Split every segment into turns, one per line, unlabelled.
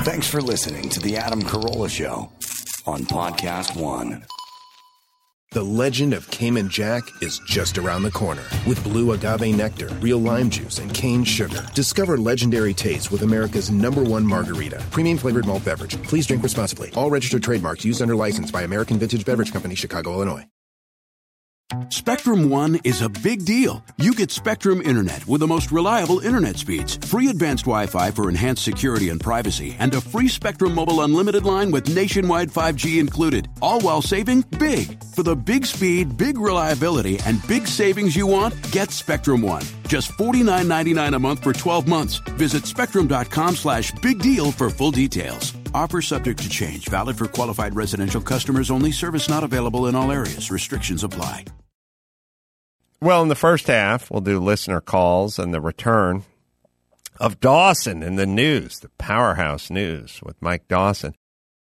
Thanks for listening to The Adam Carolla Show on Podcast One.
The legend of Cayman Jack is just around the corner. With blue agave nectar, real lime juice, and cane sugar. Discover legendary taste with America's #1 margarita. Premium flavored malt beverage. Please drink responsibly. All registered trademarks used under license by American Vintage Beverage Company, Chicago, Illinois.
Spectrum One is a big deal. You get Spectrum Internet with the most reliable internet speeds, free advanced Wi-Fi for enhanced security and privacy, and a free Spectrum Mobile Unlimited line with nationwide 5G included, all while saving big. For the big speed, big reliability, and big savings you want, get Spectrum One. Just $49.99 a month for 12 months. Visit spectrum.com/big deal for full details. Offer subject to change. Valid for qualified residential customers only. Service not available in all areas. Restrictions apply.
Well, in the first half, we'll do listener calls and the return of Dawson in the news, the Powerhouse News with Mike Dawson.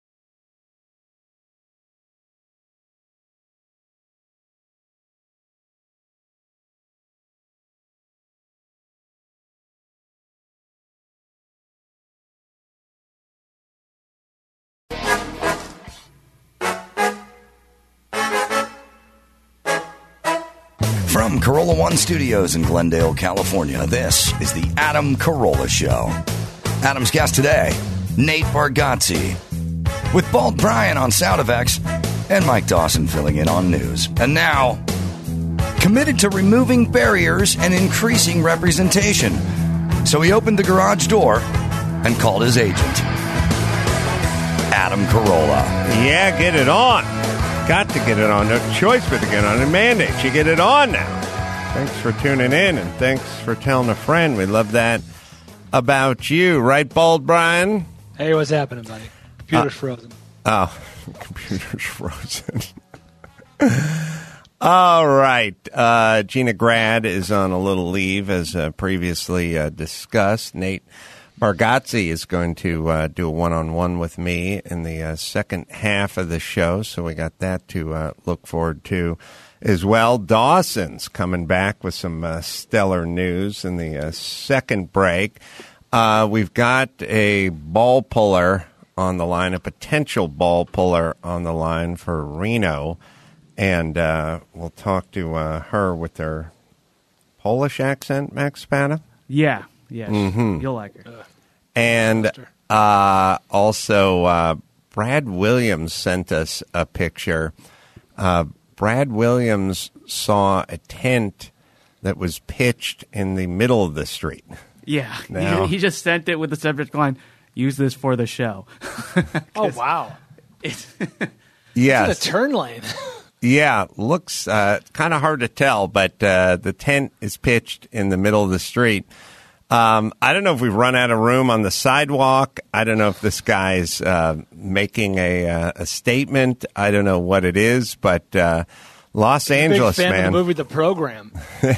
From Carolla One Studios in Glendale, California, this is the Adam Carolla Show. Adam's guest today, Nate Bargatze, with Bald Brian on sound effects and Mike Dawson filling in on news. And now, committed to removing barriers and increasing representation. So he opened the garage door and called his agent, Adam Carolla.
Yeah, get it on. Got to get it on. No choice but to get on. A mandate. You get it on now. Thanks for tuning in, and thanks for telling a friend. We love that about you. Right, Bald Brian?
Hey, what's happening, buddy? Computer's frozen.
Oh, computer's frozen. All right. Gina Grad is on a little leave, as previously discussed. Nate Bargatze is going to do a one-on-one with me in the second half of the show, so we got that to look forward to as well. Dawson's coming back with some stellar news in the second break. We've got a ball puller on the line, a potential ball puller on the line for Reno, and we'll talk to her with her Polish accent, Max Spada.
Yeah. Yes, You'll like her.
And also, Brad Williams sent us a picture. Brad Williams saw a tent that was pitched in the middle of the street.
Yeah,
Now,
he just sent it with the subject line, "Use this for the show."
Oh, wow.
Yes.
It's a turn lane.
Yeah, looks kind of hard to tell, but the tent is pitched in the middle of the street. I don't know if we've run out of room on the sidewalk. I don't know if this guy's making a statement. I don't know what it is, but Los Angeles,
big fan
man.
of the movie The Program.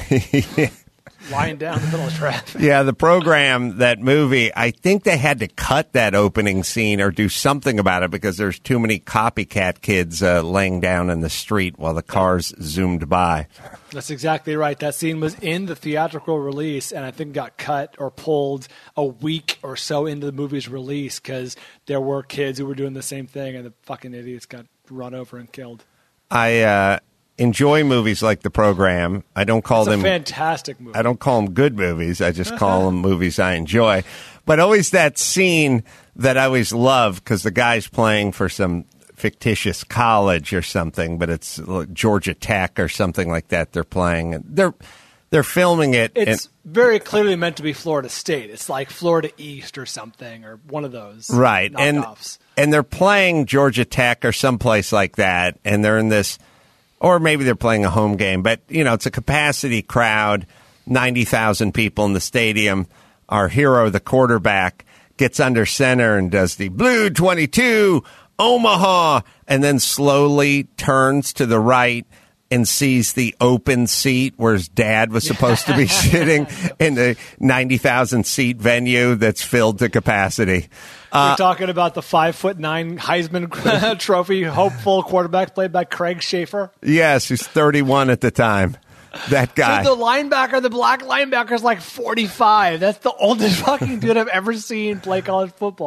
Lying down in the middle of traffic.
Yeah, The Program, that movie, I think they had to cut that opening scene or do something about it because there's too many copycat kids laying down in the street while the cars zoomed by.
That's exactly right. That scene was in the theatrical release and I think got cut or pulled a week or so into the movie's release because there were kids who were doing the same thing and the fucking idiots got run over and killed.
I enjoy movies like The Program. I don't call them
fantastic movie.
I don't call them good movies. I just call them movies I enjoy. But always that scene that I always love because the guy's playing for some fictitious college or something, but it's Georgia Tech or something like that. They're playing. They're filming it.
It's very clearly meant to be Florida State. It's like Florida East or something, or one of those
right
knockoffs.
And they're playing Georgia Tech or someplace like that, and they're in this. Or maybe they're playing a home game, but, you know, it's a capacity crowd, 90,000 people in the stadium. Our hero, the quarterback, gets under center and does the Blue 22, Omaha, and then slowly turns to the right and sees the open seat where his dad was supposed to be sitting in the 90,000 seat venue that's filled to capacity.
We're talking about the 5'9" Heisman Trophy hopeful quarterback played by Craig Schaefer.
Yes, who's 31 at the time. That guy.
So the black linebacker is like 45. That's the oldest fucking dude I've ever seen play college football.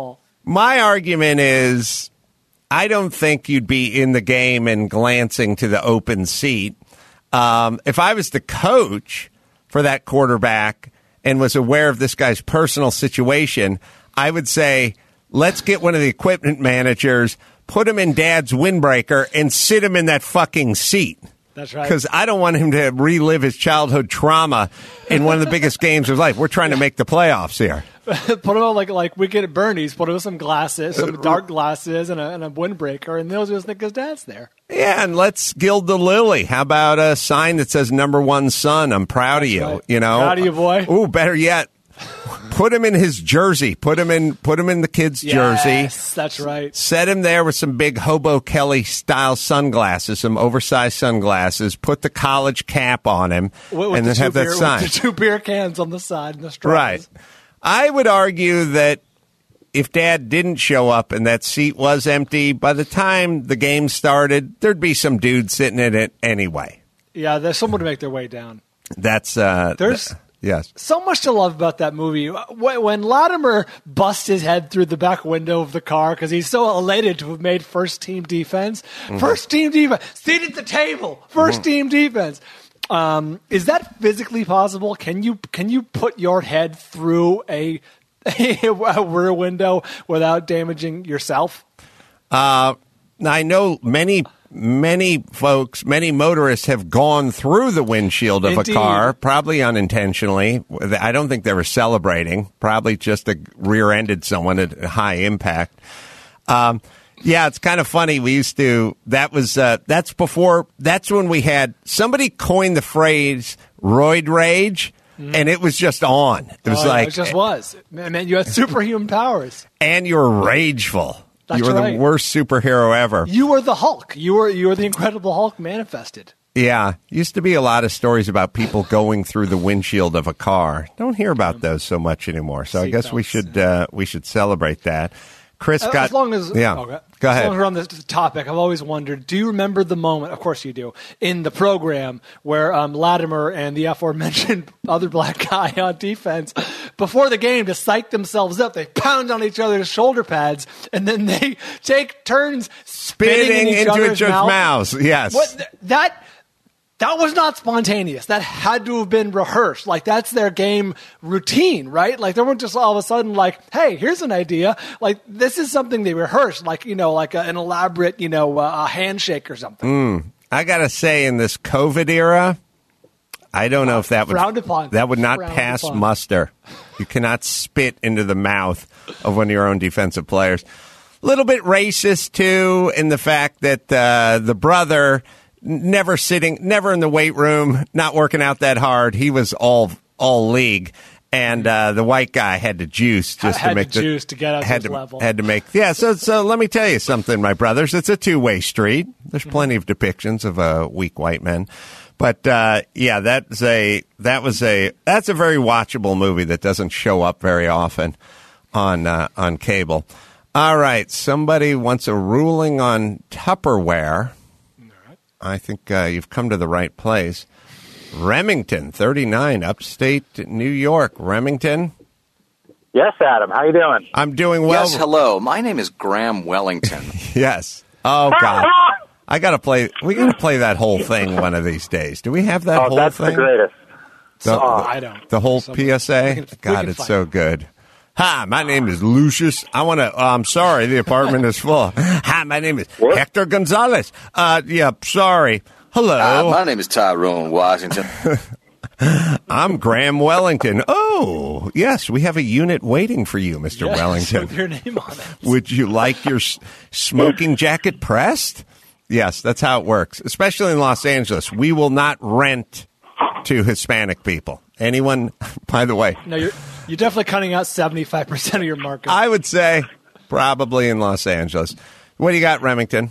My argument is I don't think you'd be in the game and glancing to the open seat. If I was the coach for that quarterback and was aware of this guy's personal situation, I would say, let's get one of the equipment managers, put him in Dad's windbreaker, and sit him in that fucking seat.
That's right.
Because I don't want him to relive his childhood trauma in one of the biggest games of his life. We're trying to make the playoffs here.
Put him on like Weekend at Bernie's. Put him with some glasses, some dark glasses, and a windbreaker, and they'll just think his dad's there.
Yeah, and let's gild the lily. How about a sign that says #1 son? I'm proud of you.
Right.
You know,
Proud of you, boy.
Ooh, better yet, put him in his jersey. Put him in the kid's jersey.
Yes, that's right.
Set him there with some big Hobo Kelly style sunglasses, some oversized sunglasses. Put the college cap on him,
With
and then have that sign.
With the 2 beer cans on the side and the straws.
Right. I would argue that if Dad didn't show up and that seat was empty, by the time the game started, there'd be some dude sitting in it anyway.
Yeah, there's someone to make their way down.
That's yes.
So much to love about that movie. When Latimer busts his head through the back window of the car because he's so elated to have made first team defense.
Mm-hmm.
First team defense. Seat at the table. First team defense. Is that physically possible? Can you put your head through a rear window without damaging yourself?
I know many folks, many motorists have gone through the windshield of
Indeed.
a car, probably unintentionally. I don't think they were celebrating. Probably just rear-ended someone at high impact. Yeah, it's kind of funny. We used to, that's when we had, somebody coined the phrase roid rage, and it was just on. It was
it just was. Man, you had superhuman powers.
And you were rageful.
That's
you were
right.
the worst superhero ever.
You were the Hulk. You were the Incredible Hulk manifested.
Yeah, used to be a lot of stories about people going through the windshield of a car. Don't hear about those so much anymore. So I guess we should celebrate that. Chris got
as long as
yeah.
Okay.
Go
As
ahead.
long as we're on this topic, I've always wondered: do you remember the moment? Of course you do. In the program where Latimer and the aforementioned other black guy on defense, before the game, to psych themselves up, they pound on each other's shoulder pads, and then they take turns spitting in
into
each other's
mouths. Yes.
That was not spontaneous. That had to have been rehearsed. Like, that's their game routine, right? Like, they weren't just all of a sudden like, hey, here's an idea. Like, this is something they rehearsed, like, an elaborate, a handshake or something.
I got to say, in this COVID era, I don't know if that would not pass muster. You cannot spit into the mouth of one of your own defensive players. A little bit racist, too, in the fact that the brother... never in the weight room, not working out that hard. He was all league, and the white guy had to juice to
get out his level.
Had to make So let me tell you something, my brothers. It's a two-way street. There's plenty of depictions of weak white men, but that's a very watchable movie that doesn't show up very often on cable. All right, somebody wants a ruling on Tupperware. I think you've come to the right place. Remington, 39, upstate New York. Remington?
Yes, Adam. How you doing?
I'm doing well.
Yes, hello. My name is Graham Wellington.
Yes. Oh, God. We got to play that whole thing one of these days. Do we have that whole
that's
thing?
The greatest.
I don't.
The whole PSA? God, it's so good. Hi, my name is Lucius. I'm sorry, the apartment is full. Hi, my name is Hector Gonzalez. Sorry. Hello.
My name is Tyrone Washington.
I'm Graham Wellington. Oh, yes, we have a unit waiting for you, Mr. Wellington.
With your name on it.
Would you like your smoking jacket pressed? Yes, that's how it works, especially in Los Angeles. We will not rent to Hispanic people. Anyone, by the way.
No, you're definitely cutting out 75% of your market.
I would say probably in Los Angeles. What do you got, Remington?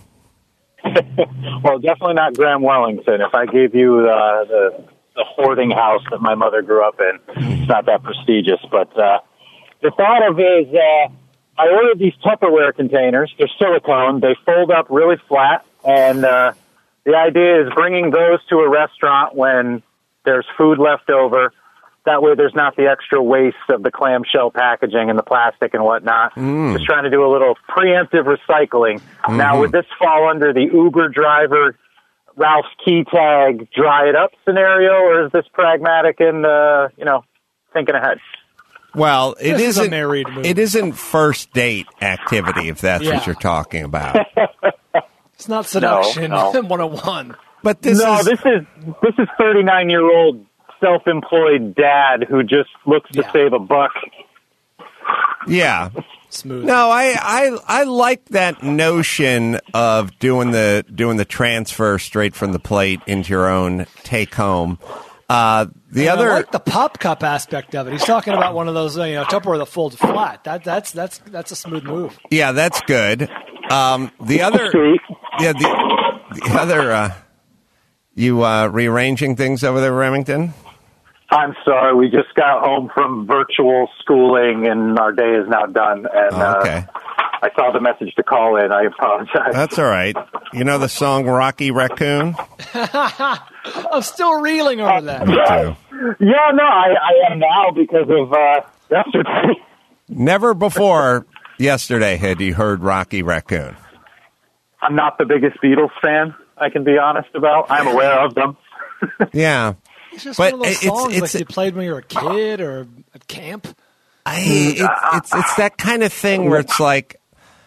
Well, definitely not Graham Wellington. If I gave you the hoarding house that my mother grew up in, it's not that prestigious. But the thought of is I ordered these Tupperware containers. They're silicone. They fold up really flat. And the idea is bringing those to a restaurant when there's food left over, That way there's not the extra waste of the clamshell packaging and the plastic and whatnot. Just trying to do a little preemptive recycling. Now, would this fall under the Uber driver, Ralph's key tag, dry it up scenario, or is this pragmatic and, thinking ahead?
Well,
This is a married movie.
It isn't first date activity, if that's what you're talking about.
It's not seduction
No.
101.
But this
is 39-year-old self-employed dad who just looks to save a buck.
Yeah.
Smooth.
No, I like that notion of doing the transfer straight from the plate into your own take home. I like
the pop cup aspect of it. He's talking about one of those, Tupperware that folds flat. That's a smooth move.
Yeah, that's good. The other, you rearranging things over there, Remington?
I'm sorry, we just got home from virtual schooling, and our day is now done. And
okay.
I saw the message to call in. I apologize.
That's all right. You know the song Rocky Raccoon?
I'm still reeling over that.
Me too.
Yeah, no, I am now because of yesterday.
Never before yesterday had you heard Rocky Raccoon.
I'm not the biggest Beatles fan, I can be honest about. I'm aware of them.
Yeah.
It's just
But
one of those songs like you played when you were a kid or at camp.
It's that kind of thing where it's like,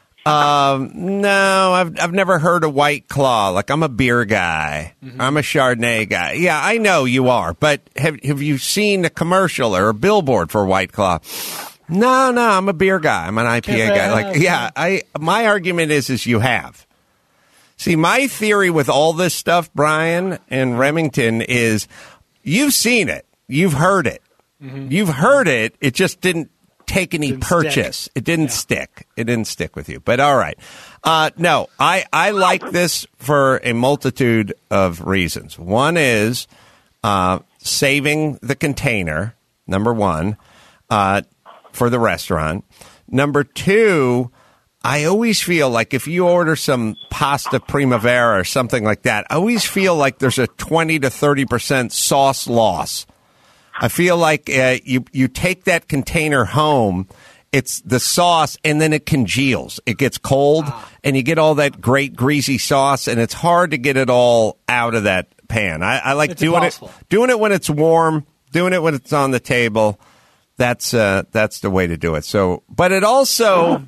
no, I've never heard a White Claw. Like, I'm a beer guy. I'm a Chardonnay guy. Yeah, I know you are, but have you seen a commercial or a billboard for White Claw? No, I'm a beer guy. I'm an IPA guy. Like, yeah, my argument is you have. See, my theory with all this stuff, Brian and Remington, is you've seen it. You've heard it. You've heard it. It just didn't take any purchase.
Stick.
It didn't stick. It didn't stick with you. But all right. No, I like this for a multitude of reasons. One is saving the container, number one, for the restaurant. Number two, I always feel like if you order some pasta primavera or something like that, I always feel like there's a 20 to 30% sauce loss. I feel like you take that container home, it's the sauce, and then it congeals. It gets cold, and you get all that great greasy sauce, and it's hard to get it all out of that pan. I like doing it when it's warm, doing it when it's on the table. That's the way to do it. So, but it also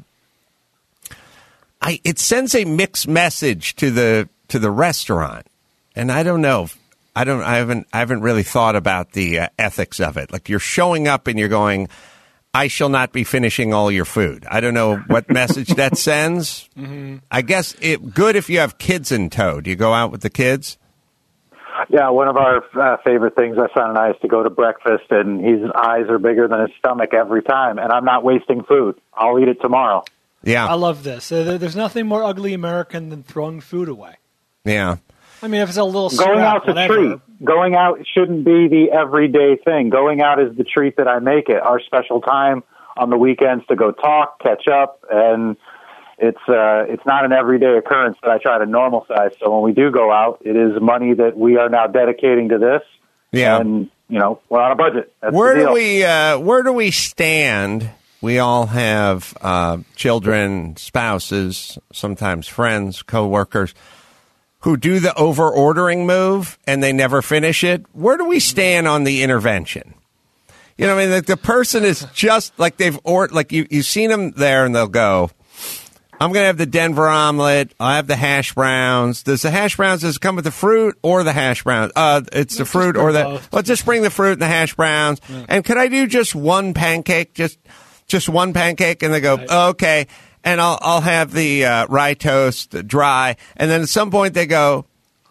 it sends a mixed message to the restaurant, and I don't know. I haven't really thought about the ethics of it. Like, you're showing up and you're going, I shall not be finishing all your food. I don't know what message that sends. I guess good if you have kids in tow. Do you go out with the kids?
Yeah, one of our favorite things, my son and I, is to go to breakfast, and his eyes are bigger than his stomach every time, and I'm not wasting food. I'll eat it tomorrow.
Yeah.
I love this. There's nothing more ugly American than throwing food away.
Yeah.
I mean, if it's a little
going out's a treat. Going out shouldn't be the everyday thing. Going out is the treat that I make it. Our special time on the weekends to go talk, catch up, and it's not an everyday occurrence that I try to normalize. So when we do go out, it is money that we are now dedicating to this.
Yeah.
And we're on a budget. That's
Where
the deal.
where do we stand? We all have children, spouses, sometimes friends, coworkers, who do the over-ordering move and they never finish it. Where do we stand on the intervention? You know, I mean, like, the person is just like you've seen them there, and they'll go, I'm going to have the Denver omelet. I have the hash browns. Does it come with the fruit or the hash browns? It's the fruit or the. Let's just bring the fruit and the hash browns. Yeah. And could I do just one pancake? Just one pancake? And they go, okay. And I'll have the rye toast dry. And then at some point they go,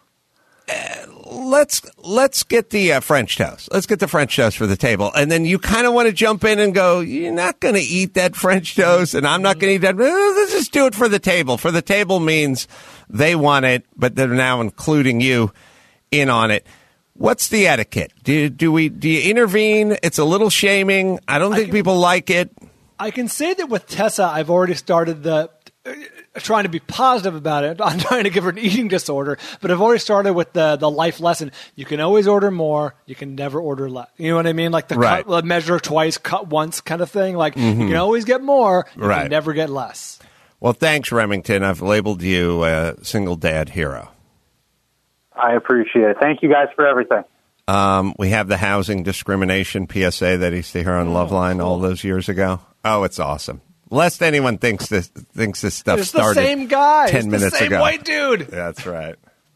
let's get the French toast. Let's get the French toast for the table. And then you kind of want to jump in and go, you're not going to eat that French toast, and I'm not going to eat that. Let's just do it for the table. For the table means they want it, but they're now including you in on it. What's the etiquette? Do you intervene? It's a little shaming. I don't think people like it.
I can say that with Tessa, I've already started trying to be positive about it. I'm trying to give her an eating disorder, but I've already started with the life lesson. You can always order more. You can never order less. You know what I mean? Like the measure twice, cut once kind of thing. Like you can always get more. You can never get less.
Well, thanks, Remington. I've labeled you a single dad hero.
I appreciate it. Thank you guys for everything.
We have the housing discrimination PSA that he used to hear on Loveline all those years ago. Oh, it's awesome. Lest anyone thinks this stuff
it's
started
the same guy.
10 minutes
the same
ago.
White dude.
That's right.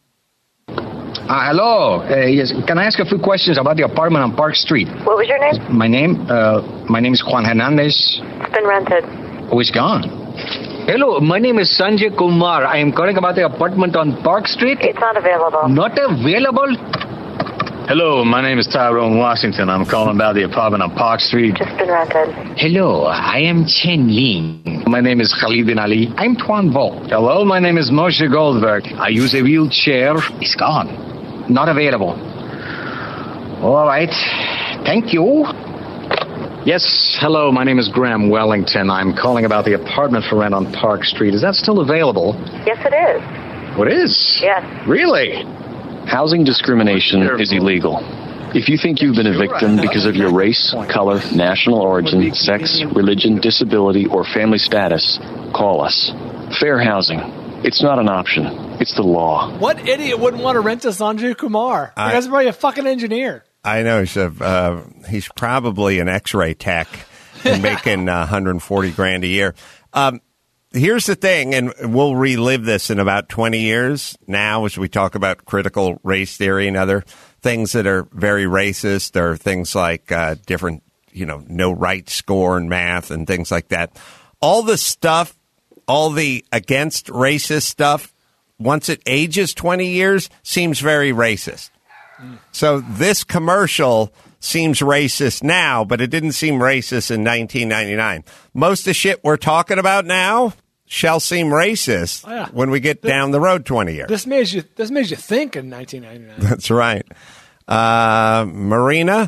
Hello. Yes. Can I ask a few questions about the apartment on Park Street?
What was your name?
My name is Juan Hernandez.
It's been rented.
Oh, it's gone. Hello, my name is Sanjay Kumar. I am calling about the apartment on Park Street.
It's not available.
Not available?
Hello, my name is Tyrone Washington. I'm calling about the apartment on Park Street.
Just been rented.
Hello, I am Chen Ling. My name is Khalid bin Ali. I'm Tuan Vo.
Hello, my name is Moshe Goldberg.
I use a wheelchair. It's gone. Not available. All right. Thank you.
Yes, hello, my name is Graham Wellington. I'm calling about the apartment for rent on Park Street. Is that still available?
Yes, it is.
What is?
Yes.
Really?
Housing discrimination is illegal. If you think you've been a victim because of your race, color, national origin, sex, religion, disability, or family status, call us. Fair housing. It's not an option. It's the law.
What idiot wouldn't want to rent to Sanjay Kumar? The guy's probably a fucking engineer.
I know. He's probably an X-ray tech and making $140,000 a year. Here's the thing, and we'll relive this in about 20 years now as we talk about critical race theory and other things that are very racist. There are things like different, no right score in math and things like that. All the stuff, all the against racist stuff, once it ages 20 years, seems very racist. So this commercial seems racist now, but it didn't seem racist in 1999. Most of the shit we're talking about now shall seem racist when we get down the road 20 years.
This made you think in 1999.
That's right. Marina?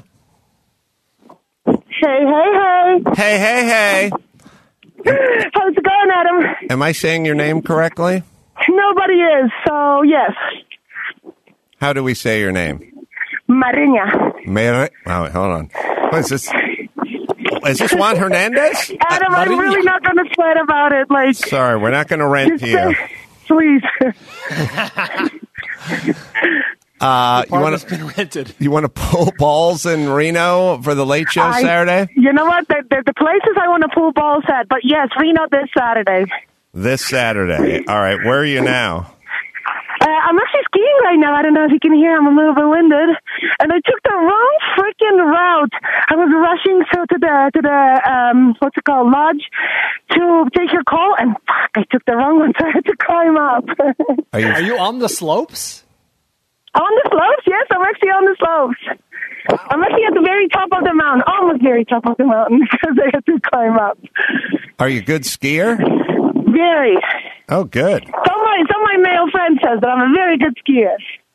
Hey.
Hey.
How's it going, Adam?
Am I saying your name correctly?
Nobody is, so yes.
How do we say your name?
Marina.
Oh, hold on. What is this? Is this Juan Hernandez?
Adam, I'm really not going to sweat about it.
Sorry, we're not going to rent to you.
Please.
Been rented.
You want to pull balls in Reno for the Late Show Saturday?
You know what? The places I want to pull balls at, but yes, Reno this Saturday.
This Saturday. All right, where are you now?
I'm actually skiing right now. I don't know if you can hear. I'm a little bit winded, and I took the wrong freaking route. I was rushing to the what's it called, lodge, to take your call, and fuck, I took the wrong one, so I had to climb up.
Are you on the slopes?
On the slopes? Yes, I'm actually on the slopes. I'm actually at the very top of the mountain, almost very top of the mountain, because I had to climb up.
Are you a good skier?
Very.
Oh, good.
Some of my male friends says that I'm a very good skier.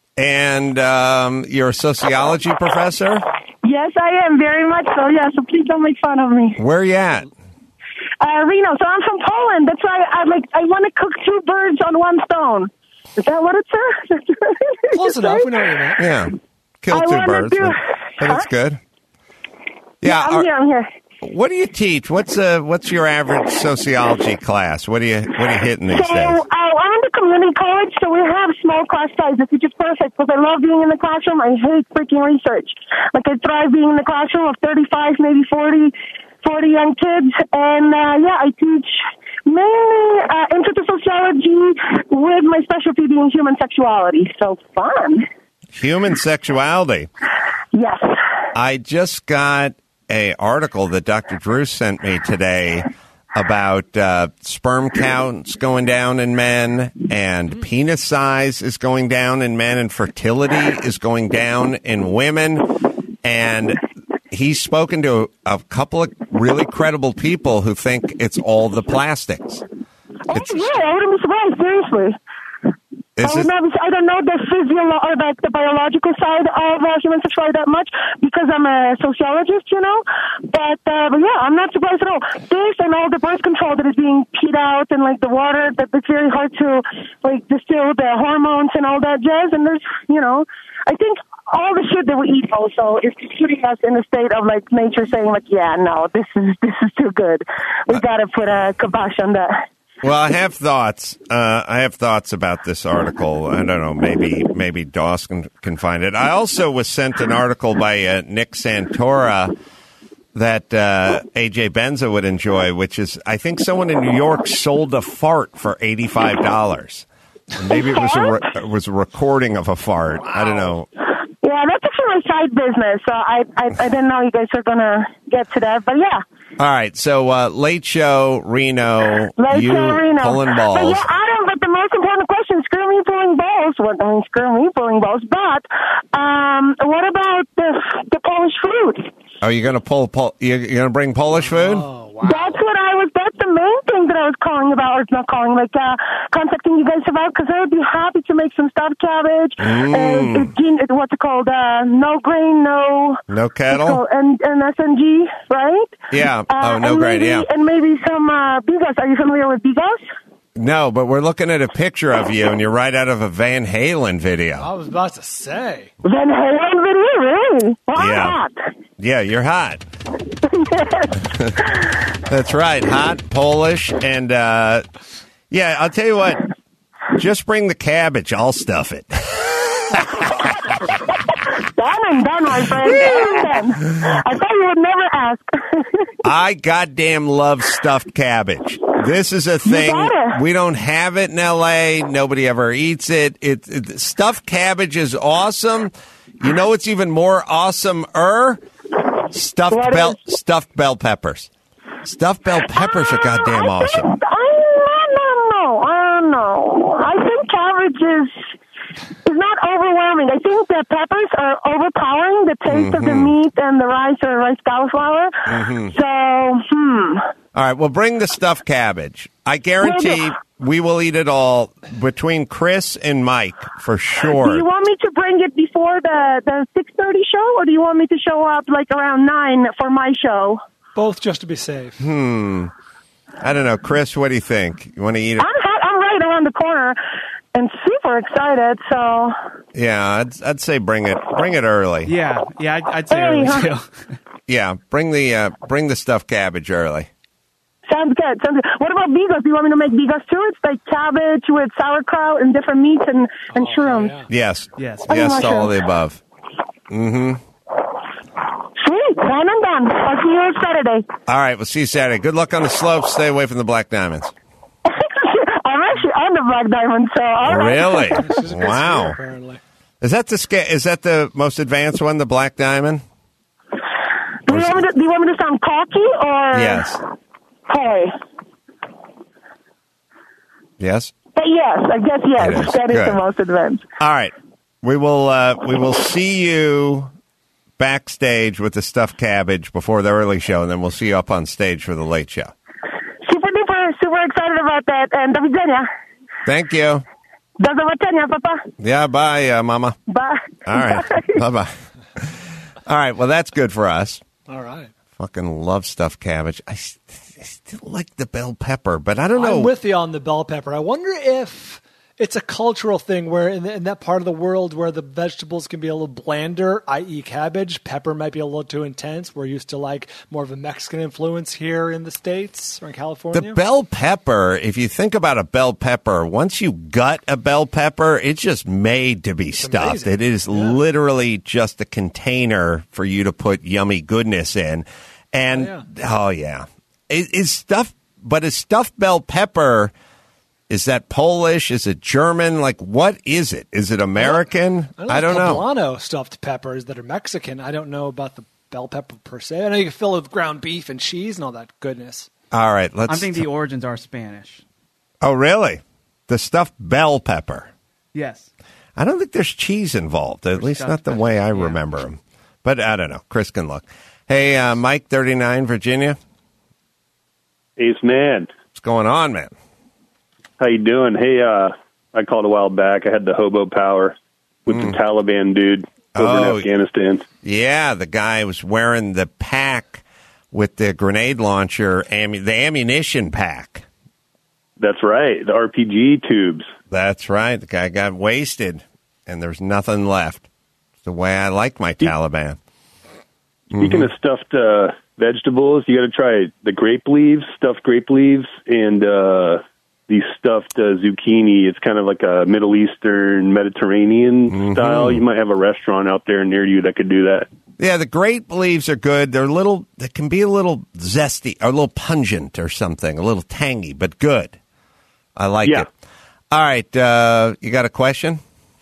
And you're a sociology professor?
Yes, I am, very much so, yeah, so please don't make fun of me.
Where are you at?
Reno, so I'm from Poland. That's why I want to cook two birds on one stone. Is that what it says?
Close enough, we know what you mean.
Yeah, kill two birds. But it's good. Yeah,
I'm here.
What do you teach? What's your average sociology class? What are you hitting these days?
I'm in the community college, so we have small class sizes, which is perfect because I love being in the classroom. I hate freaking research. Like I thrive being in the classroom of 35, maybe 40 young kids, and I teach mainly intro to sociology with my specialty being human sexuality. So fun.
Human sexuality.
Yes.
I just got an article that Dr. Drew sent me today about sperm counts going down in men, and penis size is going down in men, and fertility is going down in women. And he's spoken to a couple of really credible people who think it's all the plastics.
I wouldn't be surprised, seriously. I don't know the biological side of human sexuality that much because I'm a sociologist, But yeah, I'm not surprised at all. This and all the birth control that is being peed out and like the water that it's very hard to like distill the hormones and all that jazz. And there's, I think all the shit that we eat also is putting us in a state of like nature saying like, yeah, no, this is too good. We got to put a kibosh on that.
Well, I have thoughts. I have thoughts about this article. I don't know. Maybe Dawson can find it. I also was sent an article by Nick Santora that AJ Benza would enjoy, which is I think someone in New York sold a fart for $85. Maybe it was a recording of a fart. Wow. I don't know.
Yeah, that's actually my side business. So I didn't know you guys were gonna get to that, but yeah.
All right, so Late Show, Reno, pulling balls.
But yeah, Adam, but the most important question, screw me pulling balls. Screw me pulling balls. But what about the Polish food?
Are you going to you're going to bring Polish food?
Oh, wow. That's the main thing that I was contacting you guys about, because I would be happy to make some stuffed cabbage. What's it called? No grain, no
kettle?
And SNG, right?
Yeah. No grain, yeah.
And maybe some bigos. Are you familiar with bigos?
No, but we're looking at a picture of you, and you're right out of a Van Halen video.
I was about to say.
Van Halen video? Really? Well, I'm hot.
Yeah, you're hot. That's right, hot, Polish, and yeah, I'll tell you what. Just bring the cabbage. I'll stuff it.
Done, my friend. Done. I thought you would never ask.
I goddamn love stuffed cabbage. This is a thing. We don't have it in L.A. Nobody ever eats it. Stuffed cabbage is awesome. You know what's even more awesome-er? Stuffed bell peppers. Stuffed bell peppers are goddamn awesome.
No. I think cabbage is not overwhelming. I think the peppers are overpowering the taste of the meat and the rice or rice cauliflower. So,
All right, well, bring the stuffed cabbage. I guarantee we will eat it all between Chris and Mike, for sure.
Do you want me to bring it before the 6:30 show, or do you want me to show up like around 9 for my show?
Both, just to be safe.
I don't know. Chris, what do you think? You want to eat it?
I'm right around the corner and super excited, so...
Yeah, I'd say bring it early.
Yeah, I'd say early, too.
Yeah, bring the stuffed cabbage early.
Sounds good. What about bigos? Do you want me to make bigos too? It's like cabbage with sauerkraut and different meats and shrooms.
Yeah.
Yes, to all of the above.
Sweet. Done and done. I'll see you Saturday.
All right, we'll see you Saturday. Good luck on the slopes. Stay away from the Black Diamonds.
I'm actually on the Black Diamond, so all right.
Really? Wow.
Apparently.
Is that the most advanced one, the Black Diamond?
Do you want me to sound cocky or?
Yes.
Hey.
Yes?
Yes, I guess yes. That is the most advanced.
All right. We will see you backstage with the stuffed cabbage before the early show, and then we'll see you up on stage for the late show.
Super excited about that. And do widzenia.
Thank you.
Do zobaczenia, Papa.
Yeah, bye, Mama.
Bye.
All right. Bye-bye. All right, well, that's good for us.
All right.
Fucking love stuffed cabbage. I still like the bell pepper, but I don't know.
I'm with you on the bell pepper. I wonder if it's a cultural thing where in that part of the world where the vegetables can be a little blander, i.e. cabbage, pepper might be a little too intense. We're used to like more of a Mexican influence here in the States or in California.
The bell pepper, if you think about a bell pepper, once you gut a bell pepper, it's just made to be stuffed. Amazing. It is literally just a container for you to put yummy goodness in. And, Is stuffed bell pepper... Is that Polish? Is it German? Like, what is it? Is it American?
I don't know. Poblano stuffed peppers that are Mexican. I don't know about the bell pepper per se. I know you can fill it with ground beef and cheese and all that goodness.
All right,
I think the origins are Spanish.
Oh, really? The stuffed bell pepper?
Yes.
I don't think there's cheese involved, at least not the way I remember them. But I don't know. Chris can look. Hey, Mike, 39, Virginia.
Ace man.
What's going on, man?
How you doing? Hey, I called a while back. I had the hobo power with the Taliban dude over in Afghanistan.
Yeah, the guy was wearing the pack with the grenade launcher, the ammunition pack.
That's right, the RPG tubes.
That's right. The guy got wasted, and there's nothing left. It's the way I like my Taliban.
Speaking of stuffed vegetables, you got to try the stuffed grape leaves, and the stuffed zucchini. It's kind of like a Middle Eastern, Mediterranean style. You might have a restaurant out there near you that could do that.
Yeah, the grape leaves are good. They can be a little zesty, or a little pungent or something, a little tangy, but good. I like it. All right, you got a question?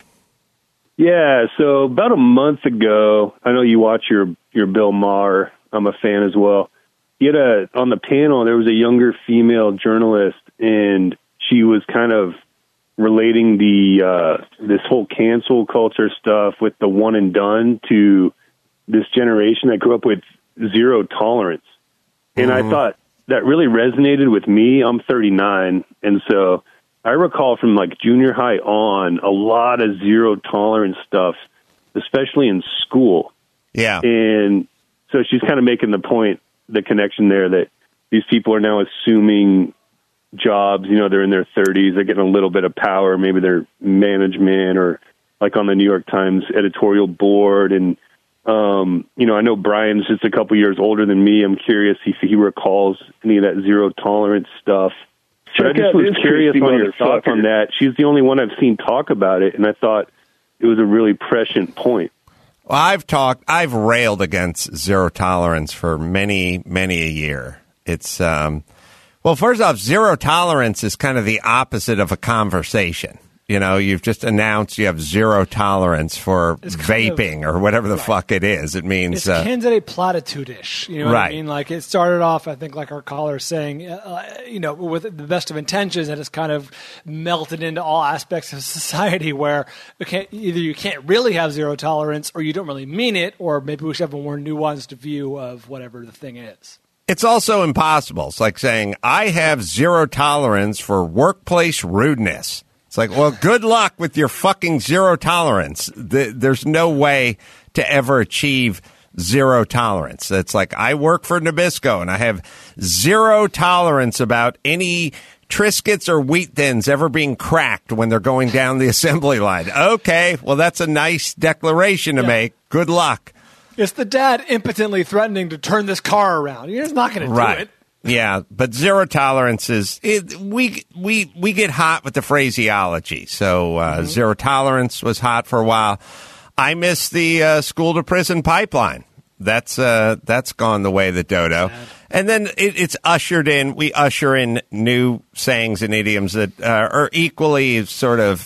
Yeah, so about a month ago, I know you watch your Bill Maher. I'm a fan as well. He had on the panel, there was a younger female journalist, and she was kind of relating this whole cancel culture stuff with the one and done to this generation that grew up with zero tolerance. And I thought that really resonated with me. I'm 39, and so I recall from like junior high on a lot of zero tolerance stuff, especially in school.
Yeah.
And so she's kind of making the connection there that these people are now assuming jobs, they're in their 30s, they're getting a little bit of power, maybe they're management or like on the New York Times editorial board. And, I know Brian's just a couple years older than me. I'm curious if he recalls any of that zero tolerance stuff. But I just was curious on your thoughts on that. She's the only one I've seen talk about it, and I thought it was a really prescient point.
Well, I've railed against zero tolerance for many, many a year. It's, first off, zero tolerance is kind of the opposite of a conversation. You've just announced you have zero tolerance for vaping or whatever the fuck it is. It means
it's candidate platitude-ish. You know what I mean? Like it started off, I think, like our caller is saying, with the best of intentions, and it's kind of melted into all aspects of society where either you can't really have zero tolerance or you don't really mean it, or maybe we should have a more nuanced view of whatever the thing is.
It's also impossible. It's like saying, I have zero tolerance for workplace rudeness. It's like, well, good luck with your fucking zero tolerance. There's no way to ever achieve zero tolerance. It's like, I work for Nabisco, and I have zero tolerance about any Triscuits or Wheat Thins ever being cracked when they're going down the assembly line. Okay, well, that's a nice declaration to make. Good luck.
It's the dad impotently threatening to turn this car around. You're just not going to do it.
Yeah, but zero tolerance we get hot with the phraseology. So zero tolerance was hot for a while. I miss the school to prison pipeline. That's gone the way of the dodo. Sad. And then it's ushered in. We usher in new sayings and idioms that are equally sort of,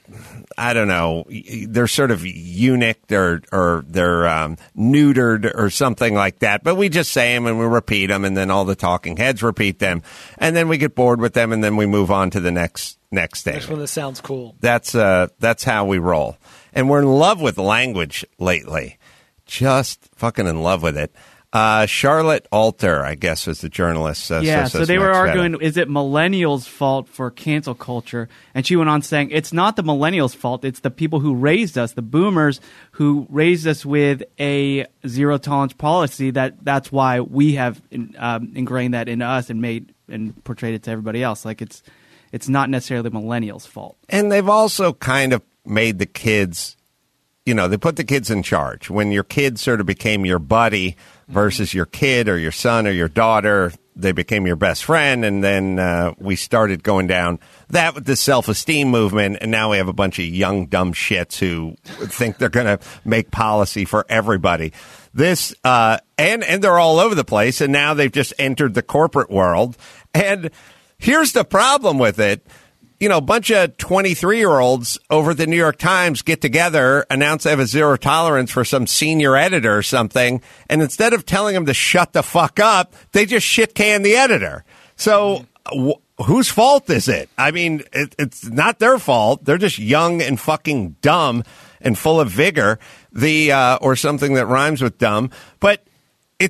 I don't know, they're sort of eunuch or they're neutered or something like that. But we just say them and we repeat them, and then all the talking heads repeat them. And then we get bored with them, and then we move on to the next thing.
Next one that sounds cool.
That's how we roll. And we're in love with language lately. Just fucking in love with it. Charlotte Alter, I guess, was the journalist.
So they were arguing, is it millennials' fault for cancel culture? And she went on saying, it's not the millennials' fault. It's the people who raised us, the boomers who raised us with a zero-tolerance policy. That's why we have ingrained that into us and made and portrayed it to everybody else. Like it's not necessarily the millennials' fault.
And they've also kind of made the kids, they put the kids in charge. When your kid sort of became your buddy versus your kid or your son or your daughter, they became your best friend, and then we started going down that with the self-esteem movement, and now we have a bunch of young, dumb shits who think they're going to make policy for everybody. This, and they're all over the place, and now they've just entered the corporate world. And here's the problem with it. A bunch of 23-year-olds over at the New York Times get together, announce they have a zero tolerance for some senior editor or something, and instead of telling them to shut the fuck up, they just shit-can the editor. So whose fault is it? I mean, it's not their fault. They're just young and fucking dumb and full of vigor, or something that rhymes with dumb. But it's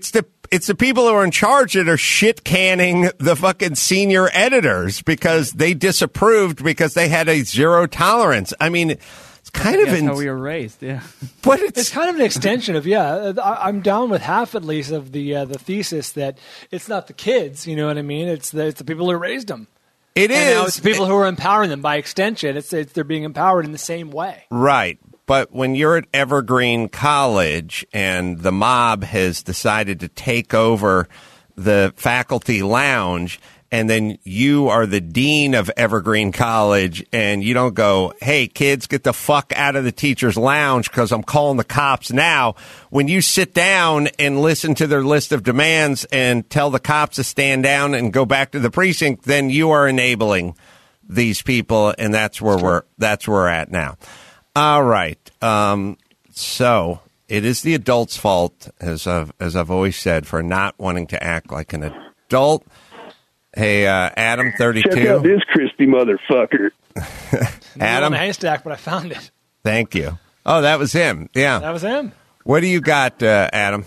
it's the people who are in charge that are shit canning the fucking senior editors because they disapproved because they had a zero tolerance. I mean, it's kind of
how we were raised, yeah.
But
it's kind of an extension of I'm down with half at least of the thesis that it's not the kids, you know what I mean? It's the people who raised them.
It is.
Now it's the people who are empowering them by extension. It's they're being empowered in the same way.
Right. But when you're at Evergreen College and the mob has decided to take over the faculty lounge, and then you are the dean of Evergreen College, and you don't go, hey, kids, get the fuck out of the teacher's lounge because I'm calling the cops now. When you sit down and listen to their list of demands and tell the cops to stand down and go back to the precinct, then you are enabling these people, and that's where we're at now. All right. So it is the adult's fault, as I've always said, for not wanting to act like an adult. Hey, Adam, 32.
Check out this crispy motherfucker.
Adam, a haystack, but I found it.
Thank you. Oh, that was him. Yeah,
that was him.
What do you got, Adam?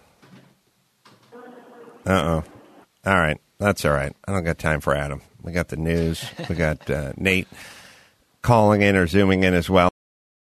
All right, that's all right. I don't got time for Adam. We got the news. We got Nate calling in or zooming in as well.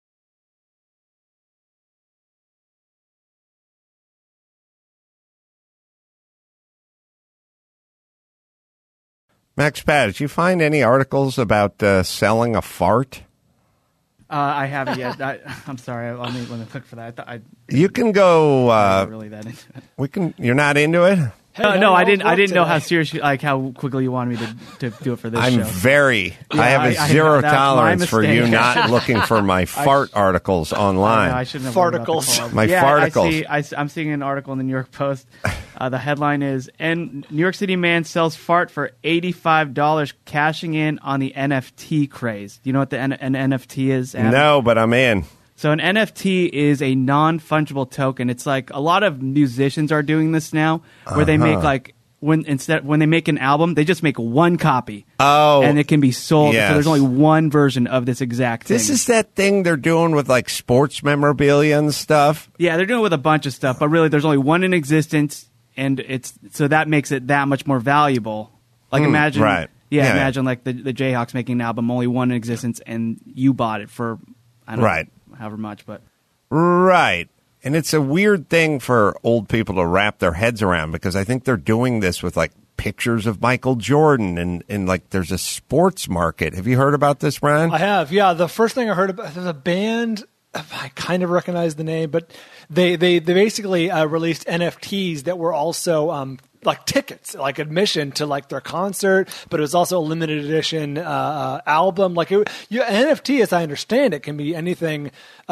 Max Pat, did you find any articles about selling a fart?
I haven't yet. I'm sorry. Let me look for that.
You can go.
I'm not really that into it.
You're not into it?
No, I didn't know how serious, how quickly you wanted me to do it for this show.
I'm very. Yeah, I have a zero tolerance for you not looking for my fart articles online.
I shouldn't have
farticles.
My farticles.
I'm seeing an article in the New York Post. The headline is, New York City man sells fart for $85, cashing in on the NFT craze. Do you know what an NFT is, Adam?
No, but I'm in.
So an NFT is a non-fungible token. It's like a lot of musicians are doing this now, where they make when they make an album, they just make one copy.
Oh,
and it can be sold.
Yes.
So there's only one version of this exact thing.
This is that thing they're doing with like sports memorabilia and stuff.
Yeah, they're doing it with a bunch of stuff, but really there's only one in existence, and so that makes it that much more valuable. Like imagine,
right?
Yeah, imagine like the Jayhawks making an album, only one in existence, and you bought it for I don't know, however much, but
right. And it's a weird thing for old people to wrap their heads around because I think they're doing this with like pictures of Michael Jordan and like there's a sports market. Have you heard about this, Brian?
I have. Yeah, the first thing I heard about the band, I kind of recognize the name, but they basically released NFTs that were also like tickets, like admission to like their concert, but it was also a limited edition album. Like NFT, as I understand it, can be anything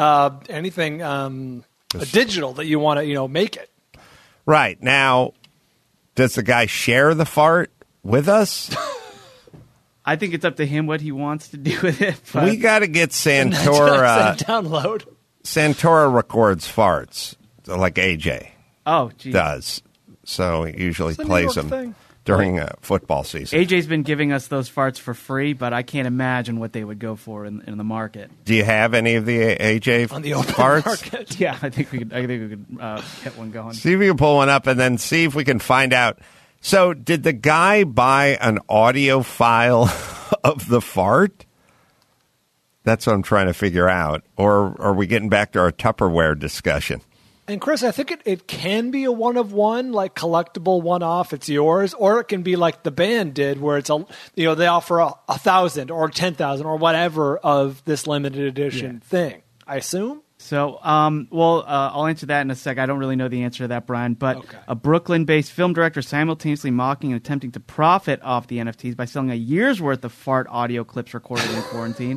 digital that you want to make it.
Right. Now, does the guy share the fart with us?
I think it's up to him what he wants to do with it. But
we got to get Santora.
Download.
Santora records farts like AJ.
Oh, geez.
Does. So he usually plays them during football season.
AJ's been giving us those farts for free, but I can't imagine what they would go for in the market.
Do you have any of the AJ
on the open
farts?
Market?
Yeah, I think we could get one going.
See if we can pull one up and then see if we can find out. So did the guy buy an audio file of the fart? That's what I'm trying to figure out. Or are we getting back to our Tupperware discussion?
And Chris, I think it can be a one of one, like collectible one off. It's yours, or it can be like the band did, where it's they offer 1,000 or 10,000 or whatever of this limited edition thing. I assume.
So, I'll answer that in a sec. I don't really know the answer to that, Brian. But a Brooklyn-based film director simultaneously mocking and attempting to profit off the NFTs by selling a year's worth of fart audio clips recorded in quarantine.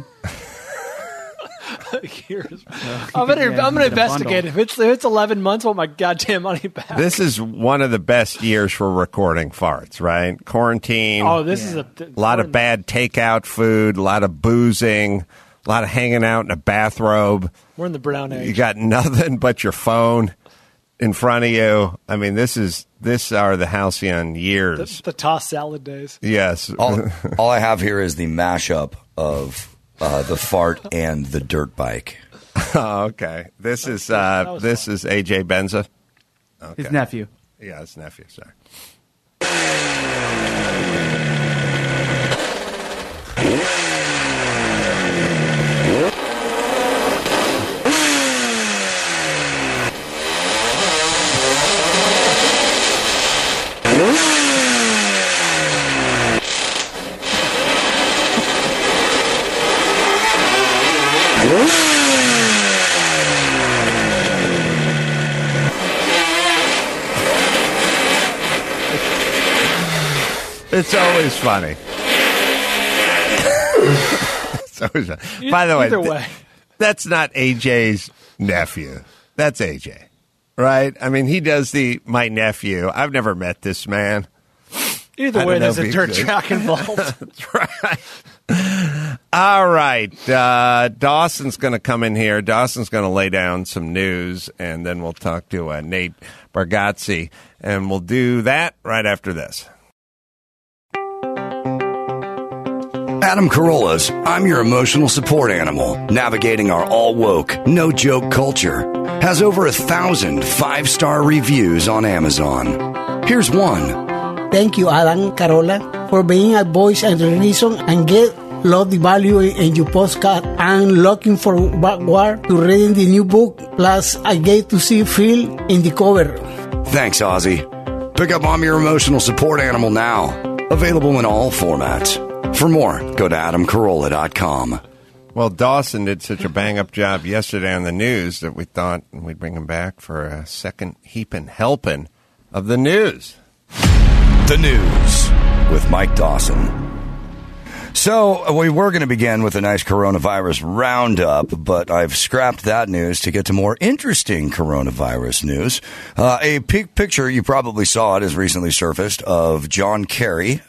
Years. I'm gonna investigate. If it's 11 months, I want my goddamn money back.
This is one of the best years for recording farts, right? Quarantine.
Oh, this is a
lot of bad takeout food, a lot of boozing, a lot of hanging out in a bathrobe.
We're in the brown age.
You got nothing but your phone in front of you. I mean, this are the halcyon years.
The tossed salad days.
Yes.
All I have here is the mashup of the fart and the dirt bike.
Oh, okay. This is AJ Benza. Okay.
His nephew.
Yeah, his nephew, sorry. It's always funny. It's always funny. By the way, that's not AJ's nephew. That's AJ, right? I mean, he does my nephew. I've never met this man.
Either way, there's a dirt track involved.
That's right. All right. Dawson's going to come in here. Dawson's going to lay down some news, and then we'll talk to Nate Bargatze, and we'll do that right after this.
Adam Carolla's I'm Your Emotional Support Animal, navigating our all-woke, no-joke culture, has over 1,000 5-star reviews on Amazon. Here's one.
Thank you, Adam Carolla, for being a voice and a reason and love the value in your postcard. I'm looking forward to reading the new book, plus I get to see Phil in the cover.
Thanks, Ozzy. Pick up I'm Your Emotional Support Animal now. Available in all formats. For more, go to adamcarolla.com.
Well, Dawson did such a bang-up job yesterday on the news that we thought we'd bring him back for a second heaping helping of the news.
The news with Mike Dawson. So we were going to begin with a nice coronavirus roundup, but I've scrapped that news to get to more interesting coronavirus news. A picture, you probably saw it, has recently surfaced of John Kerry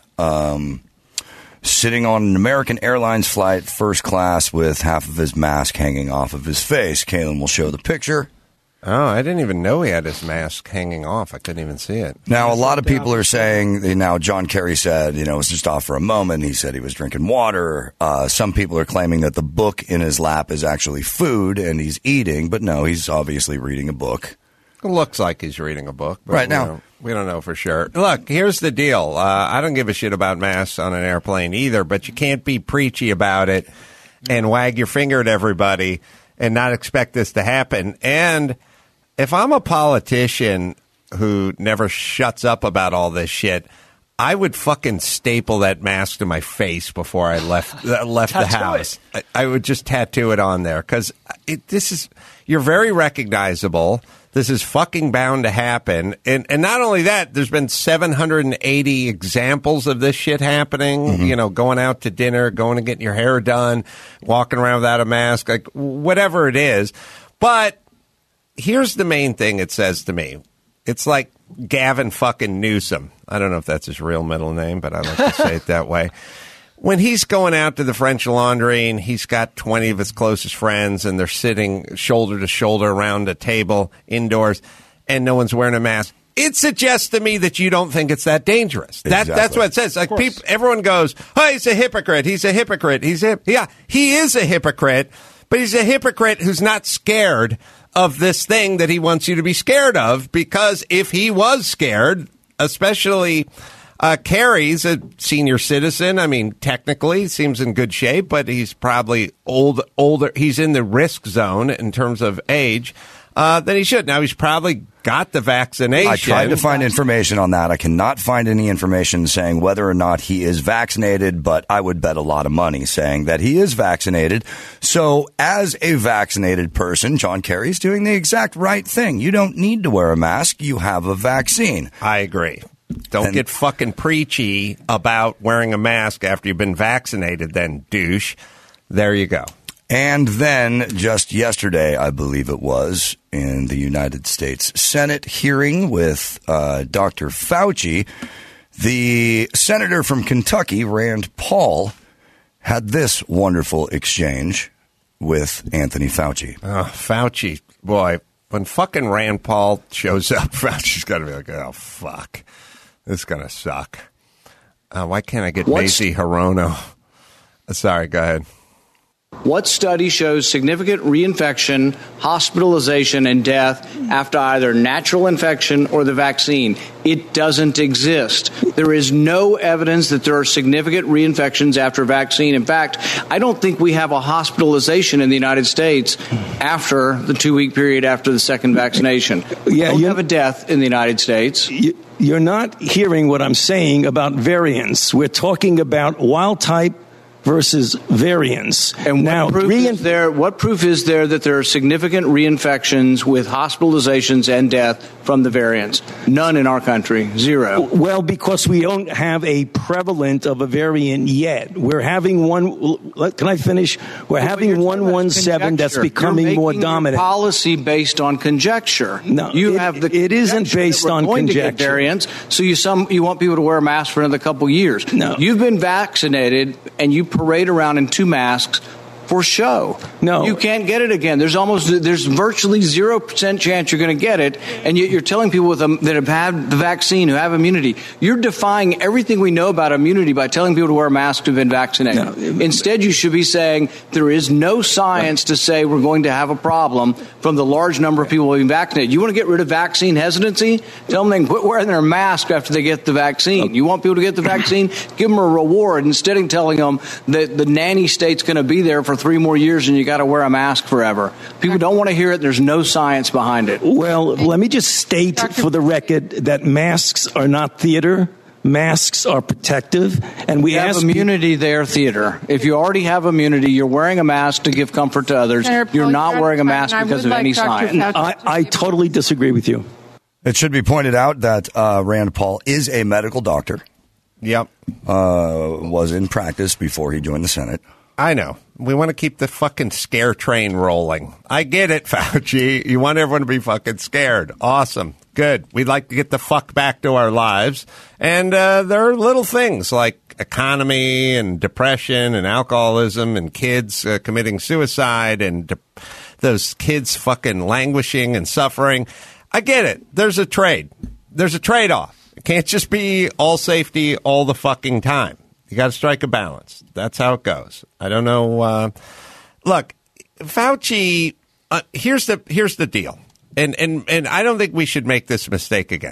sitting on an American Airlines flight first class with half of his mask hanging off of his face. Kalen will show the picture.
Oh, I didn't even know he had his mask hanging off. I couldn't even see it.
Now, a lot of people are saying, John Kerry said, it was just off for a moment. He said he was drinking water. Some people are claiming that the book in his lap is actually food and he's eating. But no, he's obviously reading a book.
It looks like he's reading a book. But
right now.
We don't know for sure. Look, here's the deal. I don't give a shit about masks on an airplane either, but you can't be preachy about it and wag your finger at everybody and not expect this to happen. And if I'm a politician who never shuts up about all this shit, I would fucking staple that mask to my face before I left the house. I would just tattoo it on there because you're very recognizable. This is fucking bound to happen. And not only that, there's been 780 examples of this shit happening, going out to dinner, going to get your hair done, walking around without a mask, like whatever it is. But here's the main thing it says to me. It's like Gavin fucking Newsom. I don't know if that's his real middle name, but I like to say it that way. When he's going out to the French Laundry and he's got 20 of his closest friends and they're sitting shoulder to shoulder around a table indoors and no one's wearing a mask, it suggests to me that you don't think it's that dangerous.
Exactly.
That's what it says. Like everyone goes, "Oh, he's a hypocrite. He's a hypocrite. He is a hypocrite, but he's a hypocrite who's not scared of this thing that he wants you to be scared of, because if he was scared, especially Kerry's a senior citizen. I mean, technically seems in good shape, but he's probably older. He's in the risk zone in terms of age. Then he should. Now he's probably got the vaccination.
I tried to find information on that. I cannot find any information saying whether or not he is vaccinated, but I would bet a lot of money saying that he is vaccinated. So as a vaccinated person, John Kerry's doing the exact right thing. You don't need to wear a mask. You have a vaccine.
I agree. Don't get fucking preachy about wearing a mask after you've been vaccinated, then, douche. There you go.
And then just yesterday, I believe it was, in the United States Senate hearing with Dr. Fauci, the senator from Kentucky, Rand Paul, had this wonderful exchange with Anthony Fauci.
Fauci, boy, when fucking Rand Paul shows up, Fauci's got to be like, oh, fuck. This is going to suck. Why can't I get Macy Hirono? Sorry, go ahead.
What study shows significant reinfection, hospitalization, and death after either natural infection or the vaccine? It doesn't exist. There is no evidence that there are significant reinfections after vaccine. In fact, I don't think we have a hospitalization in the United States after the 2-week period after the second vaccination. We don't have a death in the United States.
You're not hearing what I'm saying about variants. We're talking about wild type versus variants.
And what proof is there that there are significant reinfections with hospitalizations and death from the variants? None in our country. Zero.
Well, because we don't have a prevalent of a variant yet. We're having one. Can I finish? We're having 117 that's becoming more dominant.
Your policy based on conjecture.
No,
it
isn't based on conjecture.
Variants, so you want people to wear a mask for another couple years.
No,
you've been vaccinated and you parade around in 2 masks for show.
No,
you can't get it again. There's virtually 0% chance you're going to get it, and yet you're telling people that have had the vaccine, who have immunity. You're defying everything we know about immunity by telling people to wear a mask who've been vaccinated. No. Instead, you should be saying there is no science to say we're going to have a problem from the large number of people who have been vaccinated. You want to get rid of vaccine hesitancy? Tell them they can quit wearing their mask after they get the vaccine. You want people to get the vaccine? Give them a reward instead of telling them that the nanny state's going to be there for 3 more years and you got to wear a mask forever. People don't want to hear it. There's no science behind it.
Well, let me just state for the record that masks are not theater. Masks are protective, and we
have immunity there, theater. If you already have immunity, you're wearing a mask to give comfort to others. You're not wearing a mask because of any science.
I totally disagree with you.
It should be pointed out that Rand Paul is a medical doctor.
Yep.
Was in practice before he joined the Senate.
I know. We want to keep the fucking scare train rolling. I get it, Fauci. You want everyone to be fucking scared. Awesome. Good. We'd like to get the fuck back to our lives. And there are little things like economy and depression and alcoholism and kids committing suicide and those kids fucking languishing and suffering. I get it. There's a trade. There's a trade-off. It can't just be all safety all the fucking time. You got to strike a balance. That's how it goes. I don't know. Look, Fauci, here's the deal. And I don't think we should make this mistake again.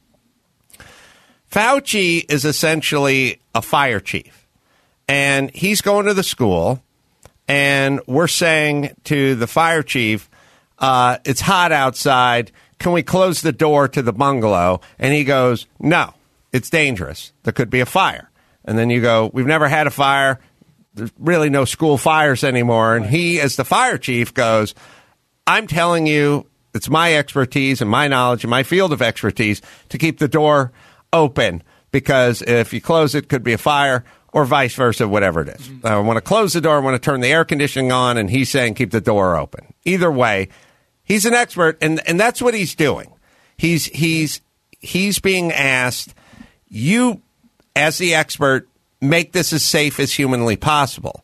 Fauci is essentially a fire chief. And he's going to the school. And we're saying to the fire chief, it's hot outside. Can we close the door to the bungalow? And he goes, no, it's dangerous. There could be a fire. And then you go, we've never had a fire. There's really no school fires anymore. And he, as the fire chief, goes, I'm telling you, it's my expertise and my knowledge and my field of expertise to keep the door open, because if you close it, could be a fire, or vice versa, whatever it is. I want to close the door. I want to turn the air conditioning on. And he's saying keep the door open. Either way, he's an expert. And that's what he's doing. He's being asked, you, as the expert, make this as safe as humanly possible.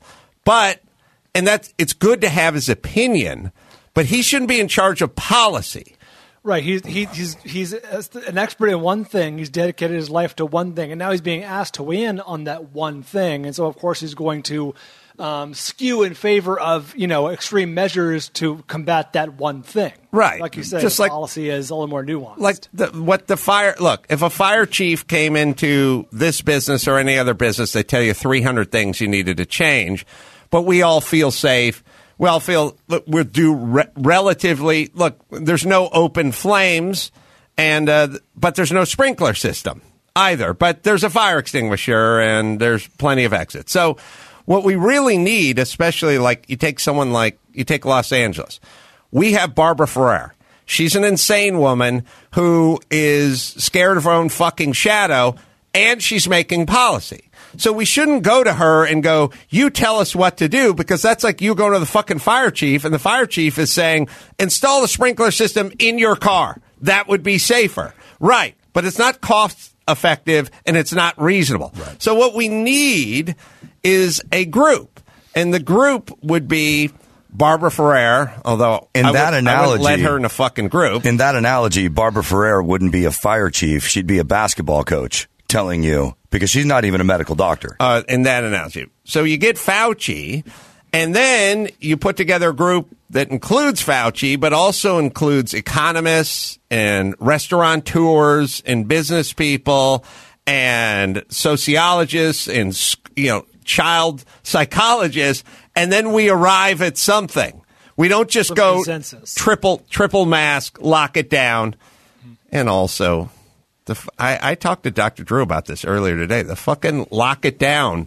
It's good to have his opinion, but he shouldn't be in charge of policy.
Right. He's an expert in one thing. He's dedicated his life to one thing, and now he's being asked to weigh in on that one thing. And so, of course, he's going to skew in favor of extreme measures to combat that one thing.
Right.
Like you said,
just like
policy is a little more nuanced.
Like look, if a fire chief came into this business or any other business, they tell you 300 things you needed to change, but we all feel safe. We all feel we're relatively. Look, there's no open flames, but there's no sprinkler system either. But there's a fire extinguisher and there's plenty of exits. So what we really need, especially like you take Los Angeles, we have Barbara Ferrer. She's an insane woman who is scared of her own fucking shadow, and she's making policy. So we shouldn't go to her and go, you tell us what to do, because that's like you going to the fucking fire chief, and the fire chief is saying, install the sprinkler system in your car. That would be safer. Right. But it's not cost effective, and it's not reasonable. Right. So what we need is a group, and the group would be Barbara Ferrer, although I wouldn't let her in a fucking group.
In that analogy, Barbara Ferrer wouldn't be a fire chief. She'd be a basketball coach telling you, because she's not even a medical doctor.
In that analogy. So you get Fauci, And then you put together a group that includes Fauci, but also includes economists and restaurateurs and business people and sociologists and, child psychologists. And then we arrive at something. We don't just go triple mask, lock it down. And also, I talked to Dr. Drew about this earlier today. The fucking lock it down.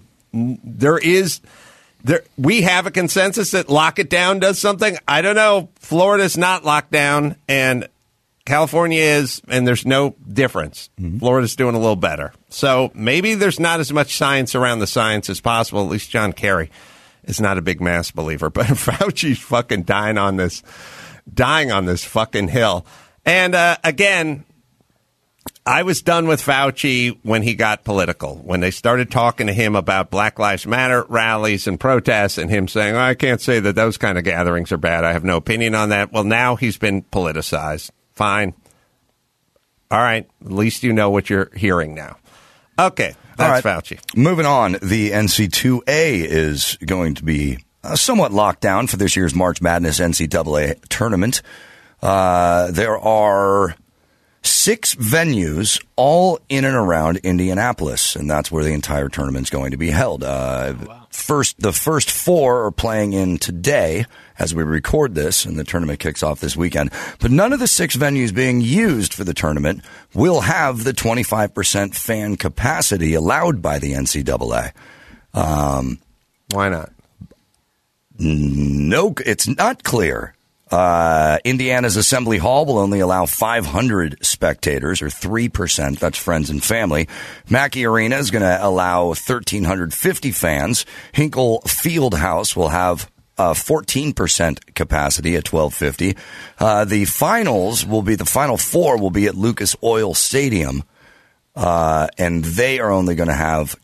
We have a consensus that lock it down does something. I don't know. Florida's not locked down, and California is, and there's no difference. Florida's doing a little better. So maybe there's not as much science around the science as possible. At least John Kerry is not a big mask believer. But Fauci's fucking dying on this fucking hill. And again, I was done with Fauci when he got political, when they started talking to him about Black Lives Matter rallies and protests and him saying, I can't say that those kind of gatherings are bad. I have no opinion on that. Well, now he's been politicized. Fine. All right. At least you know what you're hearing now. Okay. That's Fauci.
Moving on, the NC2A is going to be somewhat locked down for this year's March Madness NCAA tournament. There are 6 venues all in and around Indianapolis, and that's where the entire tournament's going to be held. The first 4 are playing in today as we record this, and the tournament kicks off this weekend. But none of the 6 venues being used for the tournament will have the 25% fan capacity allowed by the NCAA.
Why not?
No, it's not clear. Indiana's Assembly Hall will only allow 500 spectators, or 3%. That's friends and family. Mackey Arena is going to allow 1,350 fans. Hinkle Fieldhouse will have 14% capacity at 1,250. The Final Four will be at Lucas Oil Stadium, and they are only going to have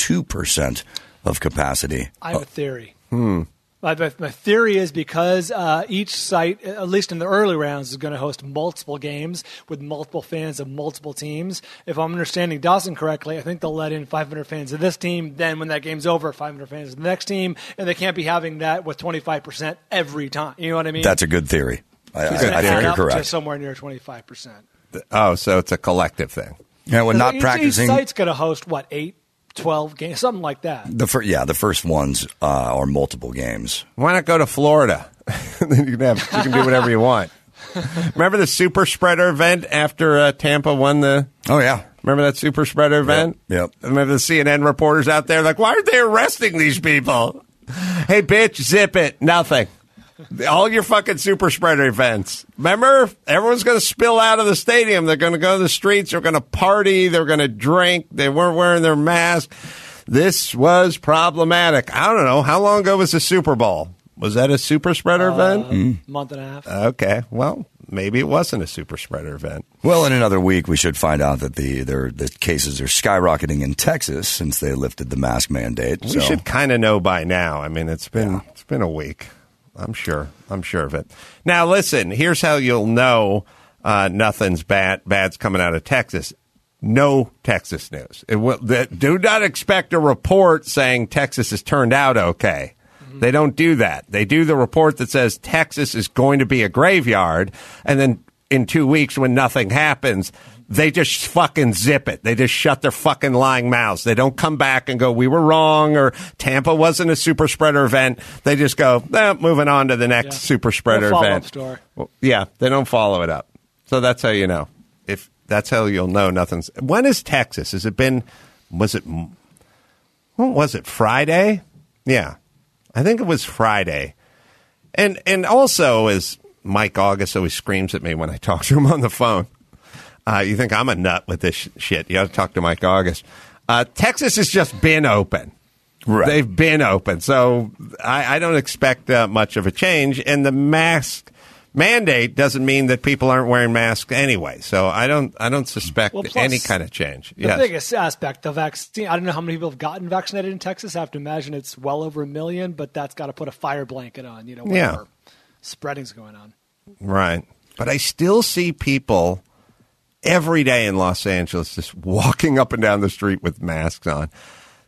22% of capacity.
I have a theory. My theory is because each site, at least in the early rounds, is going to host multiple games with multiple fans of multiple teams. If I'm understanding Dawson correctly, I think they'll let in 500 fans of this team. Then when that game's over, 500 fans of the next team. And they can't be having that with 25% every time. You know what I mean?
That's a good theory. I think you're correct.
Just somewhere near 25%.
Oh, so it's a collective thing.
Yeah, we're not practicing.
Each site's going to host, 8, 12 games, something like that.
The first ones are multiple games.
Why not go to Florida? Then you can do whatever you want. Remember the super spreader event after Tampa won the?
Oh yeah,
remember that super spreader event?
Yep.
Remember the CNN reporters out there like, why aren't they arresting these people? Hey, bitch, zip it. Nothing. All your fucking super spreader events. Remember, everyone's going to spill out of the stadium. They're going to go to the streets. They're going to party. They're going to drink. They weren't wearing their mask. This was problematic. I don't know. How long ago was the Super Bowl? Was that a super spreader event?
Month and a half.
Okay. Well, maybe it wasn't a super spreader event.
Well, in another week, we should find out that the cases are skyrocketing in Texas since they lifted the mask mandate.
We should kind of know by now. I mean, it's been a week. I'm sure of it. Now, listen, here's how you'll know nothing's bad's coming out of Texas. No Texas news. Do not expect a report saying Texas has turned out okay. Mm-hmm. They don't do that. They do the report that says Texas is going to be a graveyard, and then in 2 weeks when nothing happens, they just fucking zip it. They just shut their fucking lying mouths. They don't come back and go, we were wrong, or Tampa wasn't a super spreader event. They just go, moving on to the next super spreader event.
Story.
Well, they don't follow it up. So that's how you know. That's how you'll know nothing's. When is Texas? Was it Friday? Yeah. I think it was Friday. And also, as Mike August always screams at me when I talk to him on the phone, you think I'm a nut with this shit. You got to talk to Mike August. Texas has just been open.
Right.
They've been open. So I don't expect much of a change. And the mask mandate doesn't mean that people aren't wearing masks anyway. So I don't suspect any kind of change.
The biggest aspect, the vaccine, I don't know how many people have gotten vaccinated in Texas. I have to imagine it's well over 1 million, but that's got to put a fire blanket on, whatever spreading's going on.
Right. But I still see people every day in Los Angeles just walking up and down the street with masks on.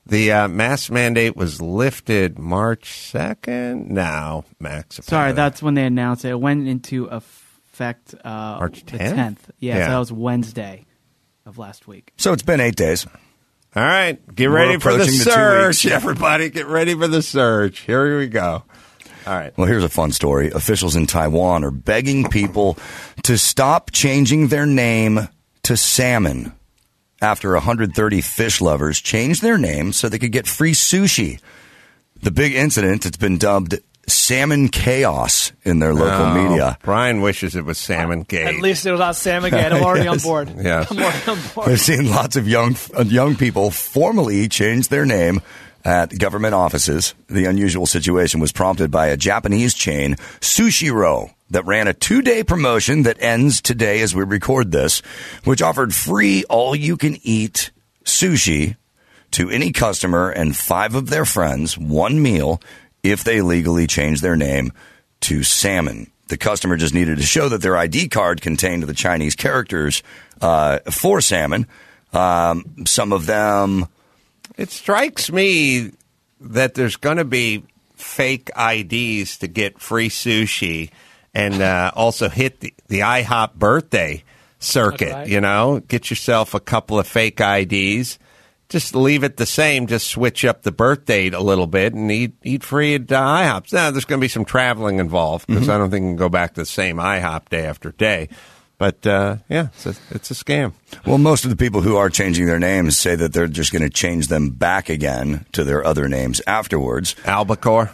The mask mandate was lifted March 2nd. No, Max.
Sorry, that's when they announced it. It went into effect
March 10th?
The 10th. Yeah, so that was Wednesday of last week.
So it's been 8 days.
All right, get ready for the surge, everybody. Get ready for the surge. Here we go. All right.
Well, here's a fun story. Officials in Taiwan are begging people to stop changing their name to Salmon after 130 fish lovers changed their name so they could get free sushi. The big incident, it's been dubbed Salmon Chaos in their local media.
Brian wishes it was Salmon Gate.
At least it was not Salmon Gate. I'm already on board.
Yes.
I'm already on board.
We've seen lots of young people formally change their name at government offices. The unusual situation was prompted by a Japanese chain, Sushiro, that ran a 2-day promotion that ends today as we record this, which offered free all-you-can-eat sushi to any customer and 5 of their friends, one meal, if they legally changed their name to Salmon. The customer just needed to show that their ID card contained the Chinese characters for salmon. Some of them...
It strikes me that there's going to be fake IDs to get free sushi and also hit the IHOP birthday circuit,
right.
You know? Get yourself a couple of fake IDs. Just leave it the same. Just switch up the birth date a little bit and eat free at IHOP. Now, there's going to be some traveling involved because I don't think you can go back to the same IHOP day after day. But, it's a scam.
Well, most of the people who are changing their names say that they're just going to change them back again to their other names afterwards.
Albacore.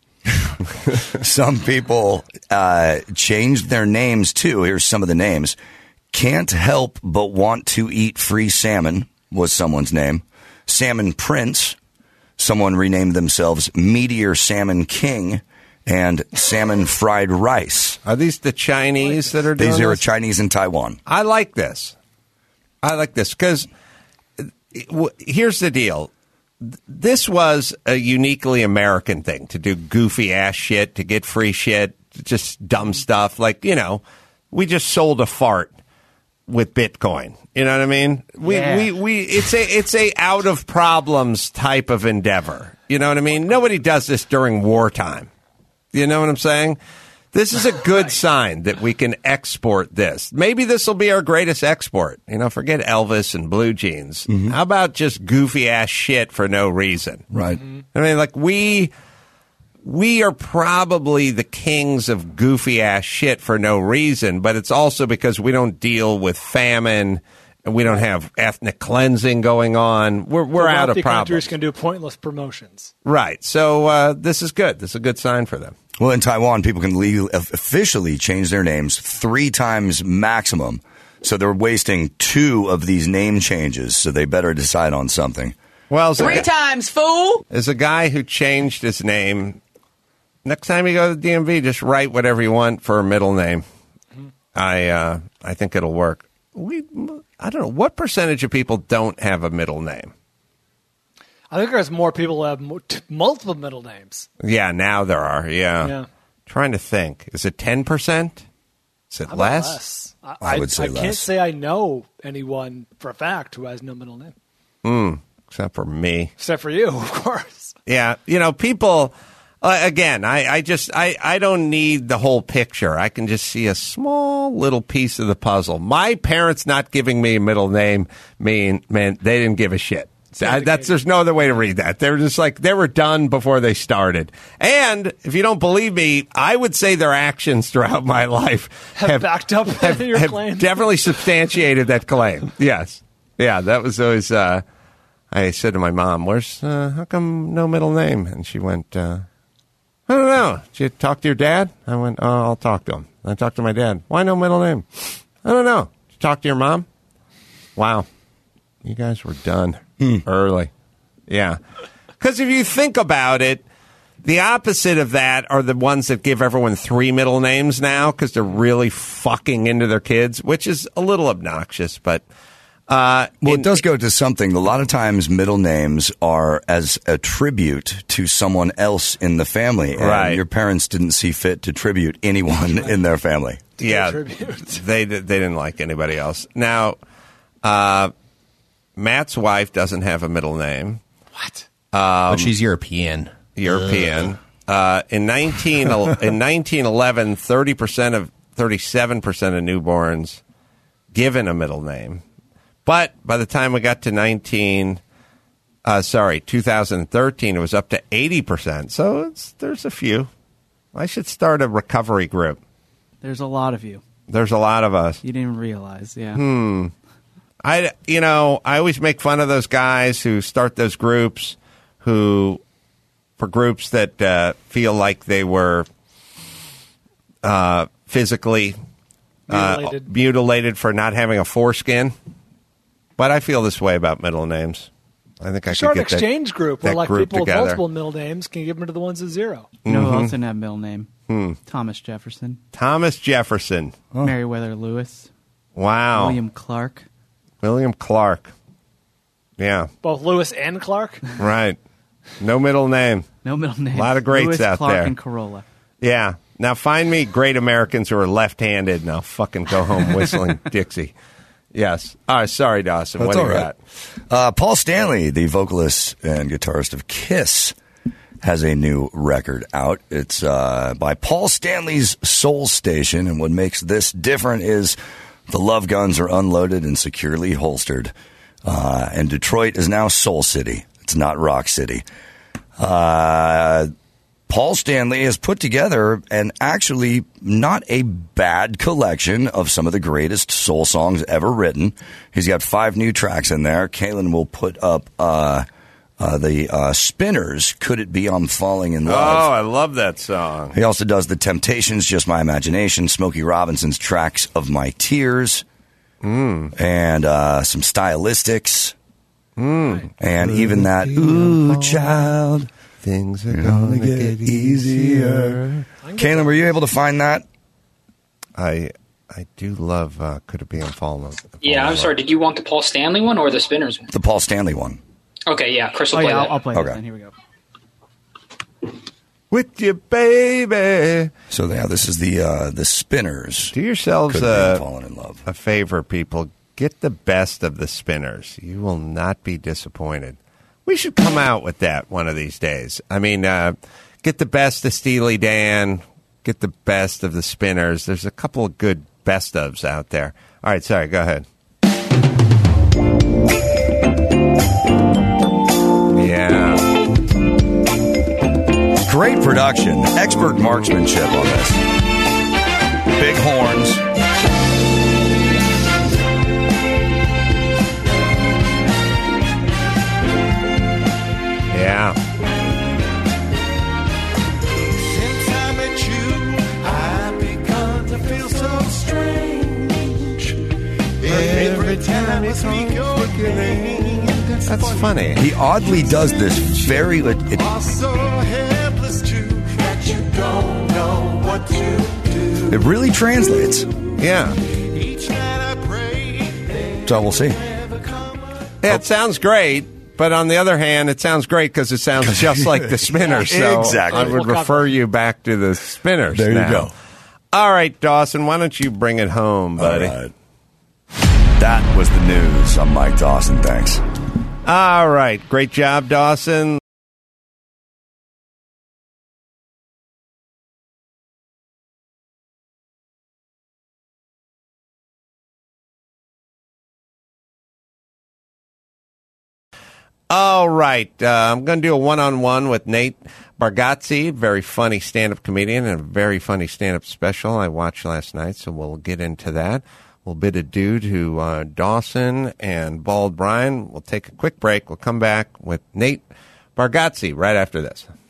Some people changed their names, too. Here's some of the names. Can't help but want to eat free salmon was someone's name. Salmon Prince. Someone renamed themselves Meteor Salmon King. And Salmon Fried Rice.
Are these the Chinese that are doing this?
These are Chinese in Taiwan.
I like this because here's the deal. This was a uniquely American thing to do goofy ass shit, to get free shit, just dumb stuff. Like, we just sold a fart with Bitcoin. You know what I mean? It's a out of problems type of endeavor. You know what I mean? Nobody does this during wartime. You know what I'm saying? This is a good sign that we can export this. Maybe this will be our greatest export. Forget Elvis and blue jeans. Mm-hmm. How about just goofy ass shit for no reason?
Right.
Mm-hmm. I mean, like we are probably the kings of goofy ass shit for no reason, but it's also because we don't deal with famine and we don't have ethnic cleansing going on. We're out of problems.
Countries can do pointless promotions.
Right. So this is good. This is a good sign for them.
Well, in Taiwan, people can officially change their names 3 times maximum. So they're wasting 2 of these name changes, so they better decide on something.
Well,
3 times, fool!
There's a guy who changed his name. Next time you go to the DMV, just write whatever you want for a middle name. Mm-hmm. I think it'll work. I don't know. What percentage of people don't have a middle name?
I think there's more people who have multiple middle names.
Yeah, now there are. Yeah. Trying to think. Is it 10%? Is it less?
I would say less.
I can't say I know anyone for a fact who has no middle name.
Except for me.
Except for you, of course.
Yeah. People... Again, I don't need the whole picture. I can just see a small little piece of the puzzle. My parents not giving me a middle name meant they didn't give a shit. There's no other way to read that. They were just like, they were done before they started. And if you don't believe me, I would say their actions throughout my life
have backed up your claim.
Definitely substantiated that claim. Yes. Yeah, that was always, I said to my mom, how come no middle name? And she went, I don't know. Did you talk to your dad? I went, I'll talk to him. I talked to my dad. Why no middle name? I don't know. Did you talk to your mom? Wow. You guys were done early. Yeah. Because if you think about it, the opposite of that are the ones that give everyone 3 middle names now because they're really fucking into their kids, which is a little obnoxious, but...
it does go to something. A lot of times middle names are as a tribute to someone else in the family. And
right.
Your parents didn't see fit to tribute anyone in their family.
Yeah, they didn't like anybody else. Now, Matt's wife doesn't have a middle name.
What? But she's European.
In 1911, 37% of newborns given a middle name. But by the time we got to 2013, it was up to 80%. So there's a few. I should start a recovery group.
There's a lot of you.
There's a lot of us.
You didn't even realize, yeah.
I always make fun of those guys who start those groups for groups that feel like they were physically mutilated for not having a foreskin. But I feel this way about middle names. I think I could
start
get
an exchange group where like
group
people
together.
with multiple middle names can give them to the ones with zero.
You know who else didn't have a middle name? Thomas Jefferson.
Thomas Jefferson.
Meriwether Lewis.
Wow.
William Clark.
Yeah.
Both Lewis and Clark?
Right. No middle name.
No middle name.
A lot of greats
Lewis,
out
Clark,
there.
and Corolla.
Yeah. Now find me great Americans who are left-handed, and I'll fucking go home whistling Dixie. Yes. Sorry, Dawson.
That's
what do you
all right. Paul Stanley, the vocalist and guitarist of Kiss, has a new record out. It's by Paul Stanley's Soul Station, and what makes this different is the love guns are unloaded and securely holstered. And Detroit is now Soul City. It's not Rock City. Paul Stanley has put together an actually not a bad collection of some of the greatest soul songs ever written. He's got 5 new tracks in there. Kaylin will put up the Spinners, Could It Be I'm Falling in Love.
Oh, I love that song.
He also does The Temptations, Just My Imagination, Smokey Robinson's Tracks of My Tears, and some Stylistics, and even that Ooh Child.
Things are going to get easier.
Kaylin, were you able to find that?
I do love Could It Be I'm Falling in Love.
Yeah, I'm sorry. Did you want the Paul Stanley one or the Spinners one?
The Paul Stanley one.
Okay, yeah. Chris will play that.
I'll play that then. Here we go.
With you, baby.
So yeah, this is the Spinners.
Do yourselves
Could Be I'm Falling in Love.
a favor, people. Get the best of the Spinners. You will not be disappointed. We should come out with that one of these days. I mean, get the best of Steely Dan. Get the best of the Spinners. There's a couple of good best ofs out there. All right, sorry, go ahead. Yeah.
Great production. Expert marksmanship on this. Big horns.
Yeah.
Since I met you, I've begun to feel so strange. Every time I speak your name,
that's funny.
He oddly does this very.
So helpless too that you don't know what to do.
It really translates.
Yeah.
Each night I pray.
So we'll see.
Yeah, it sounds great. But on the other hand, it sounds great because it sounds just like the Spinners. So
exactly.
I would refer you back to the Spinners.
There
now.
you go.
All right, Dawson, why don't you bring it home, buddy?
All right. That was the news. I'm Mike Dawson. Thanks.
All right. Great job, Dawson. All right. I'm going to do a one-on-one with Nate Bargatze, very funny stand-up comedian and a very funny stand-up special I watched last night, so we'll get into that. We'll bid adieu to Dawson and Bald Brian. We'll take a quick break. We'll come back with Nate Bargatze right after this.